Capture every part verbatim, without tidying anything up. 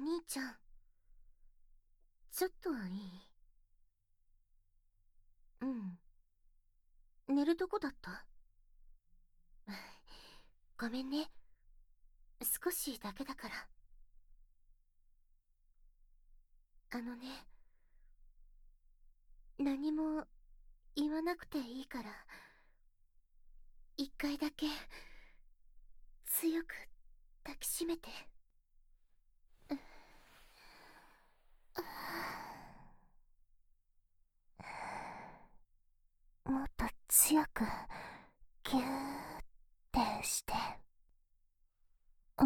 兄ちゃん、ちょっといい？うん。寝るとこだった？ごめんね。少しだけだから。あのね、何も言わなくていいから、一回だけ強く抱きしめて。もっと強くギューってして。うん。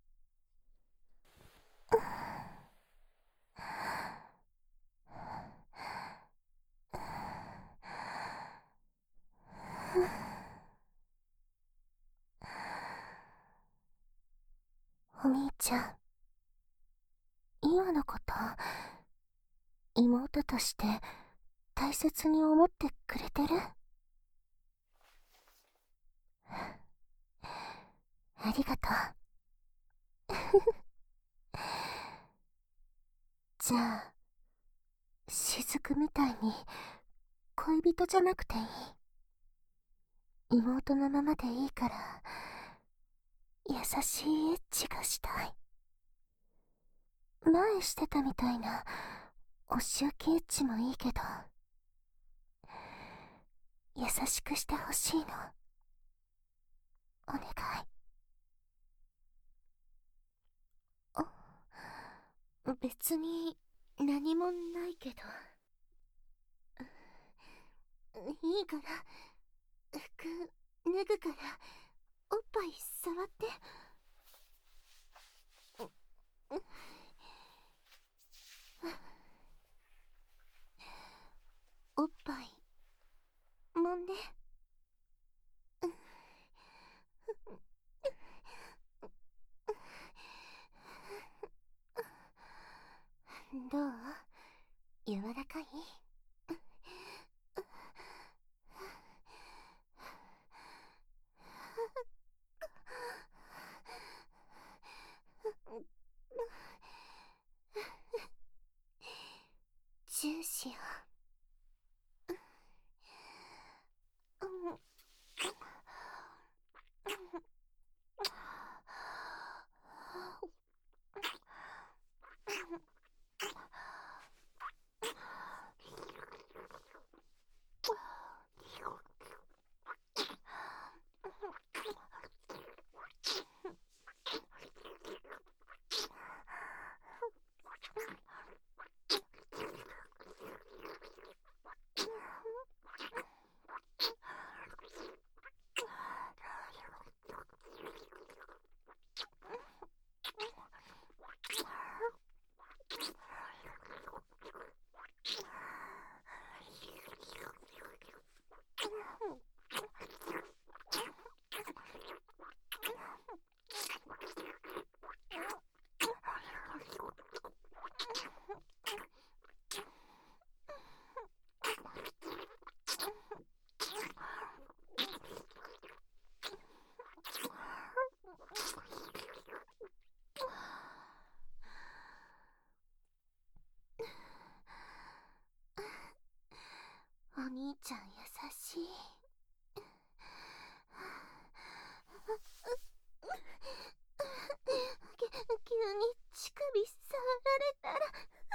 お兄ちゃん、今のこと、妹として大切に思ってくれてる？ありがとう。じゃあ、雫みたいに恋人じゃなくていい。妹のままでいいから、優しいエッチがしたい。前してたみたいなお仕置きエッチもいいけど、優しくしてほしいの。お願い。あ、別に何もないけど。いいから、服脱ぐからおっぱい触って。おっぱい揉んで。どう？柔らかい？チューしよう。うん。お兄ちゃん優しい。急に乳首触られたら。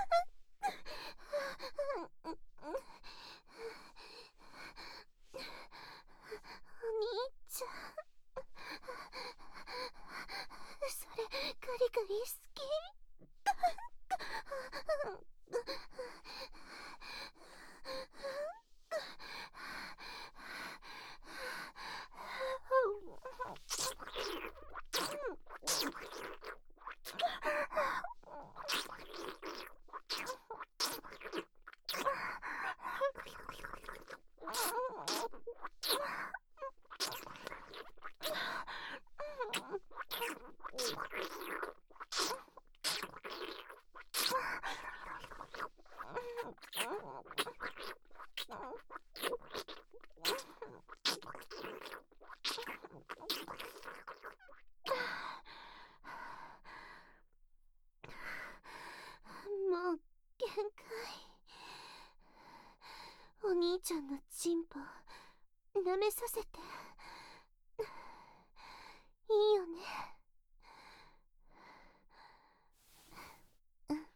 お兄ちゃん、それガリガリ好き？ 舐めさせて。いいよね。うん。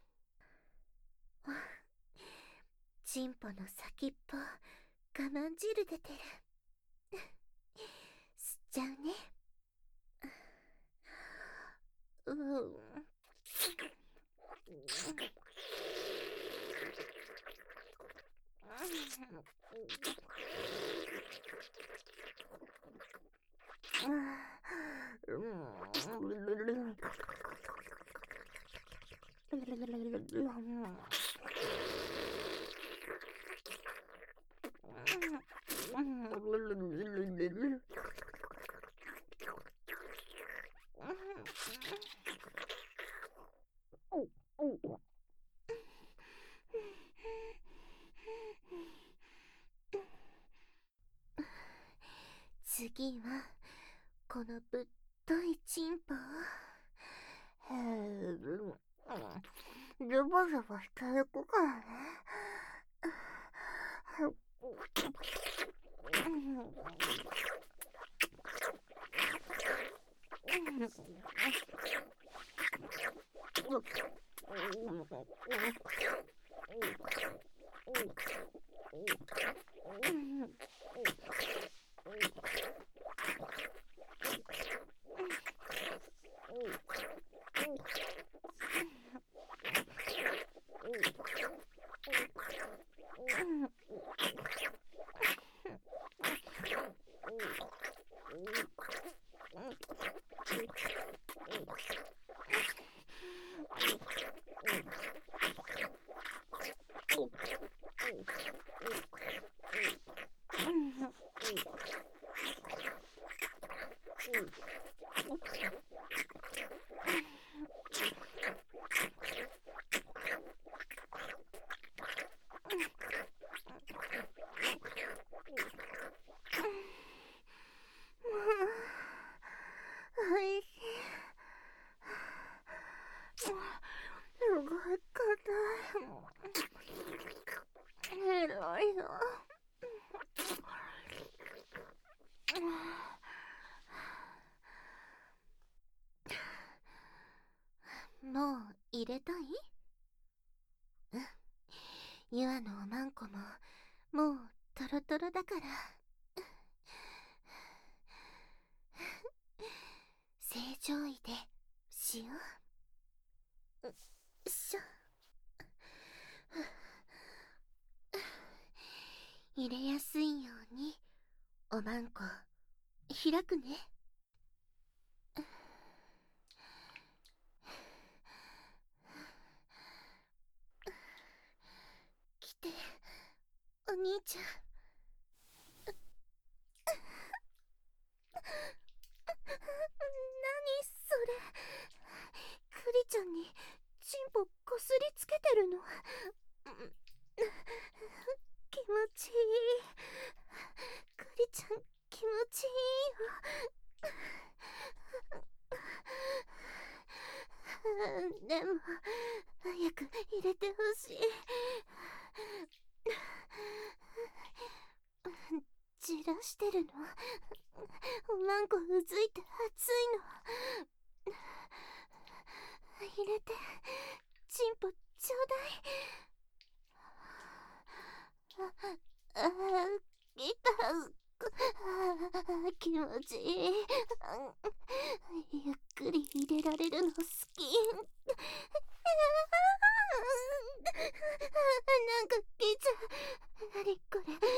チンポの先っぽ、我慢汁出てる。吸っちゃうね。うん。次はこのぶっといチンポをズボズボしていくからね。おいしい。すごい硬い。エロいよ。もう入れたい？うん。ユアのおまんこももうトロトロだから。正常位でしよう。よいしょ。入れやすいようにおまんこ開くね。来て、お兄ちゃん。何それ。クリちゃんにチンポこすりつけてるの。気持ちいい。クリちゃん気持ちいいよ。でも早く入れてほしい。じらしてるの？おまんこうずいて熱いの。入れて、チンポちょうだい。あ、あ、いた。気持ちいい。ゆっくり入れられるの好き。なんかきちゃう。なにこれ。なにこれ。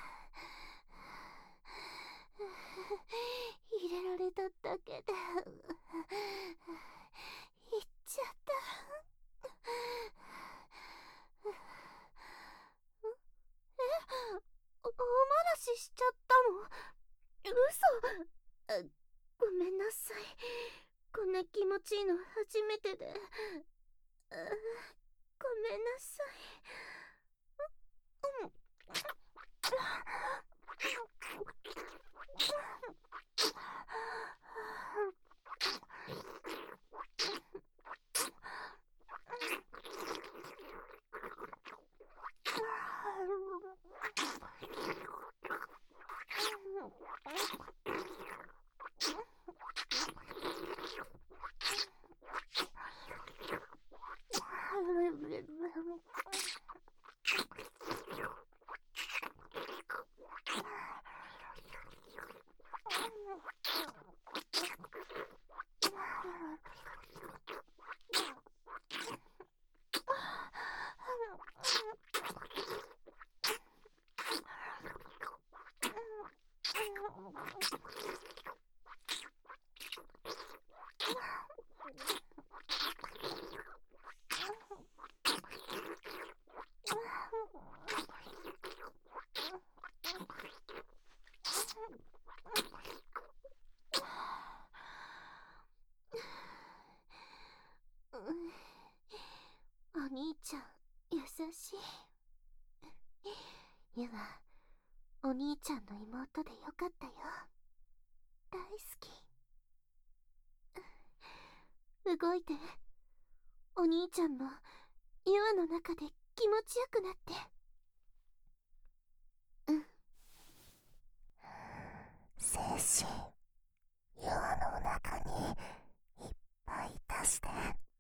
入れられただけでなさい。うん。お兄ちゃん、優しい。ゆは、お兄ちゃんの妹でよかったよ。大好き。動いて。お兄ちゃんも、ゆはの中で気持ちよくなって。うん。精子、ゆはの中にいっぱい出して。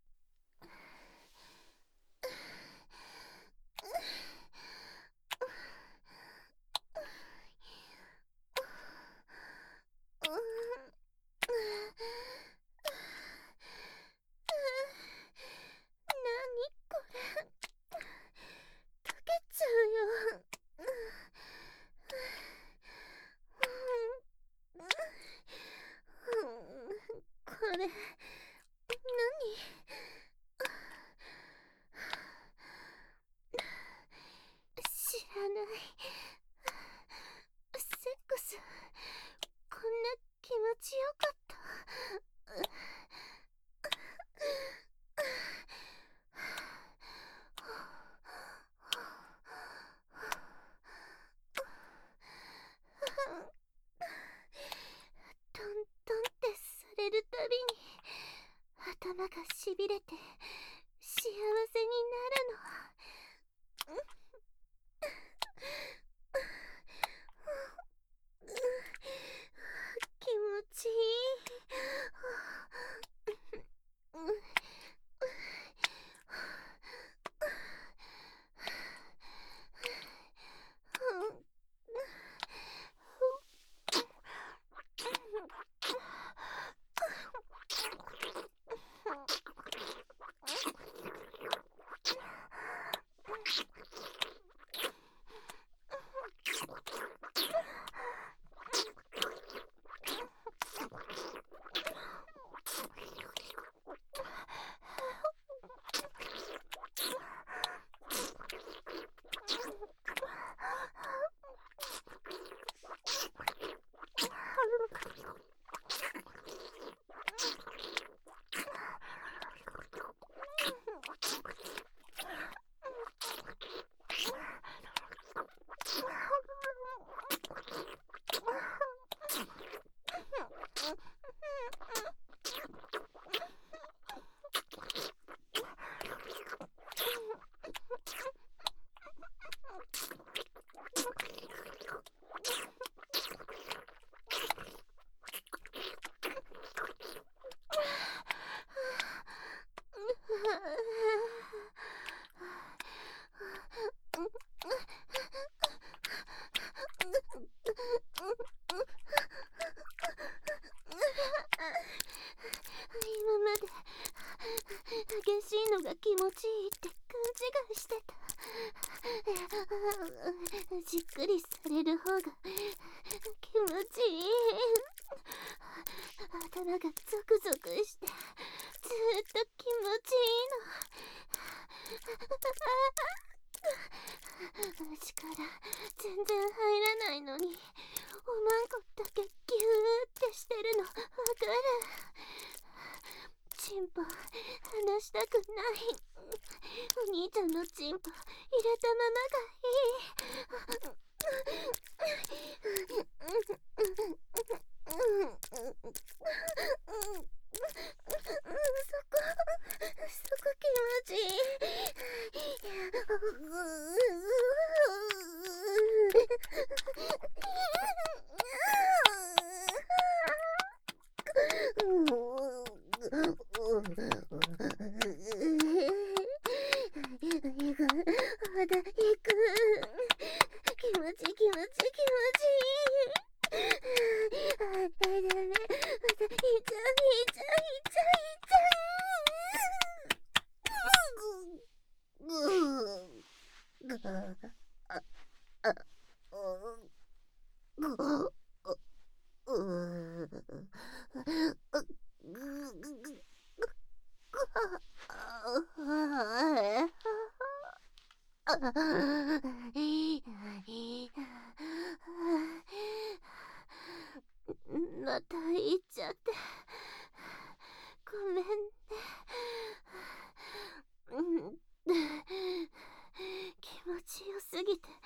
知らない。セックス、こんな気持ちよかった。トントンってされるたびに頭がしびれて幸せになるの。気持ちいい。今まで激しいのが気持ちいいって勘違いしてた。じっくりされる方が気持ちいい。頭がゾクゾクしてずーっと気持ちいいの。力全然入らないのにおまんこだけギューってしてるのわかる。チンポ離したくない。お兄兄ちゃんのチンポ入れたままがいい。そこ、そこ気持ちいい。まだ行く。気持ちいい気持ちいい気持ちいい。あ、ダメ。またいっちゃういっちゃういっちゃういっちゃまた行っちゃってごめんね。気持ちよすぎてや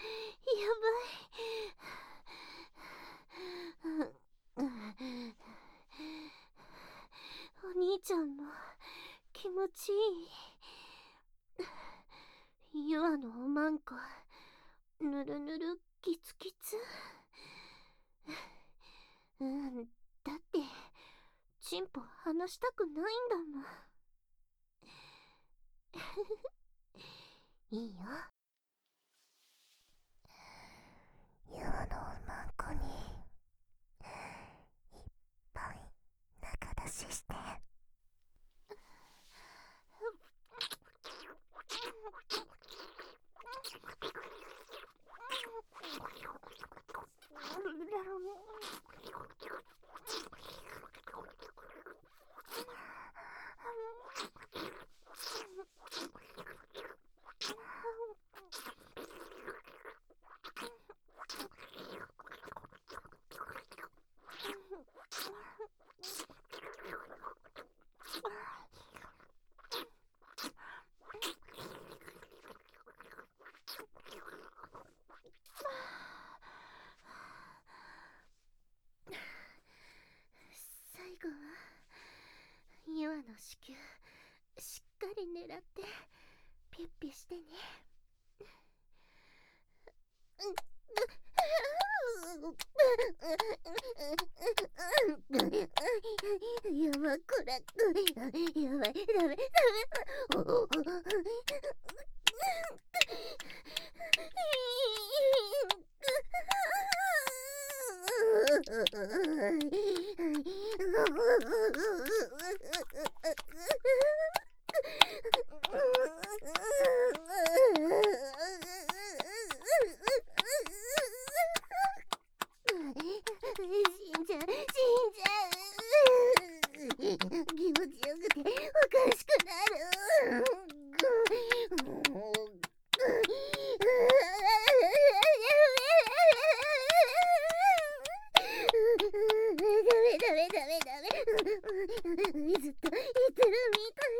ばい。お兄ちゃんも気持ちいい。ユアのおまんこぬるぬるキツキツ。うん、だってチンポ離したくないんだもん。いいよ。ユアのおまんこにいっぱい中出しして。最後はユアの子宮しっかり狙ってピュッピュしてね。やばこらやばいダメダメ。死んじゃう死んじゃう。気持ちよくておかしくなる。ダメダメダメダメ。ずっと言ってるみたい。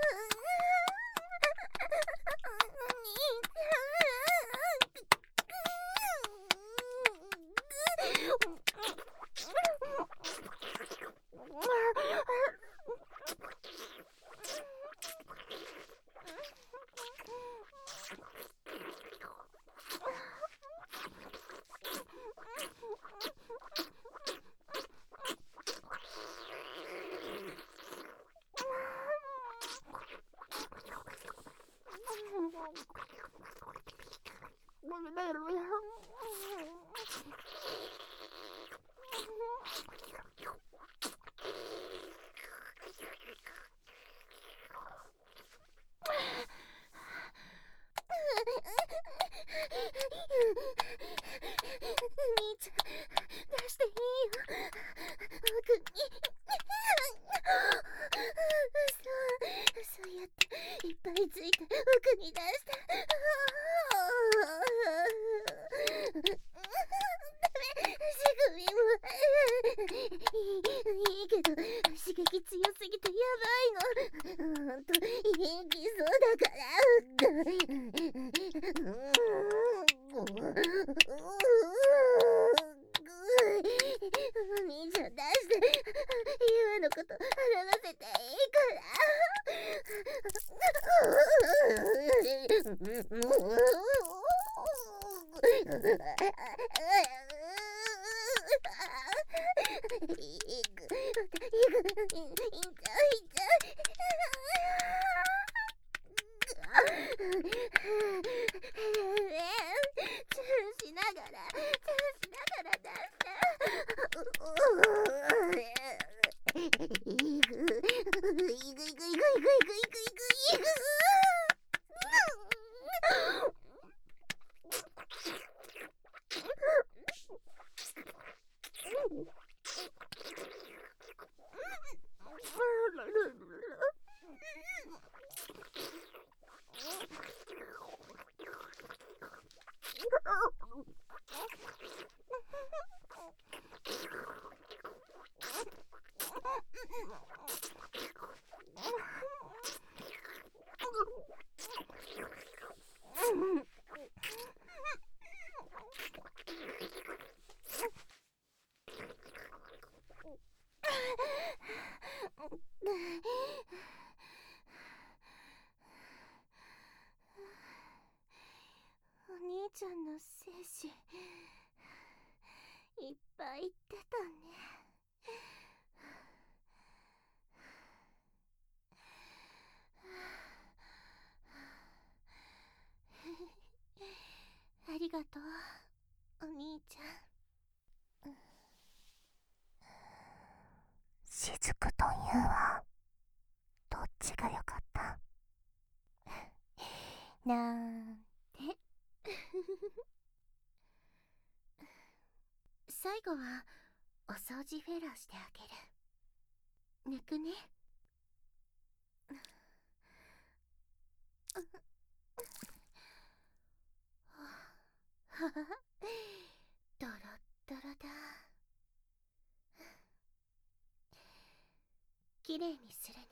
兄ちゃん出していいよ。僕にそうそうやっていっぱいついて僕に出して。ダメ、仕組みもいいけど刺激強すぎてやばいの。ほんと元気そうだから。 しながら、チューしながら出して。いぐいぐいぐいぐいぐいぐいぐいぐいぐ。お兄ちゃんの精子いっぱい出たね。ありがとう、お兄ちゃん。しずくとゆうはどっちがよかったなんて。最後はお掃除フェラーしてあげる。泣くね。ははドロッドロだ。きれいにするね。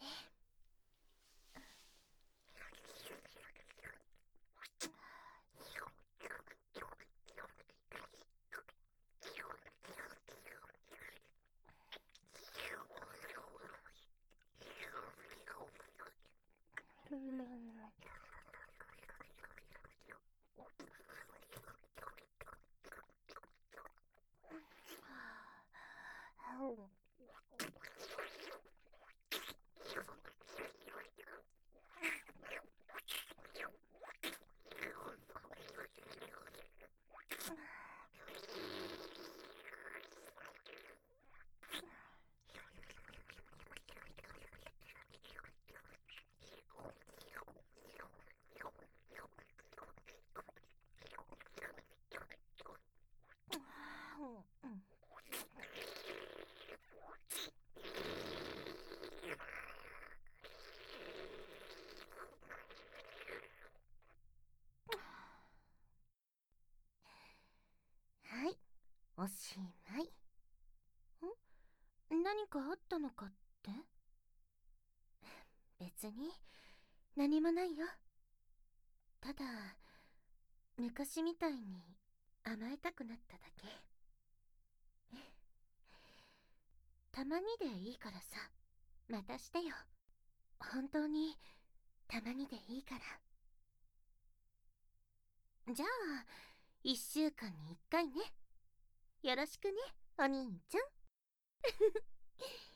はい、おしまい。ん？何かあったのかって？別に何もないよ。ただ昔みたいに甘えたくなっただけ。たまにでいいからさ、またしてよ。本当にたまにでいいから。じゃあいっしゅうかんにいっかいね。よろしくね、お兄ちゃん。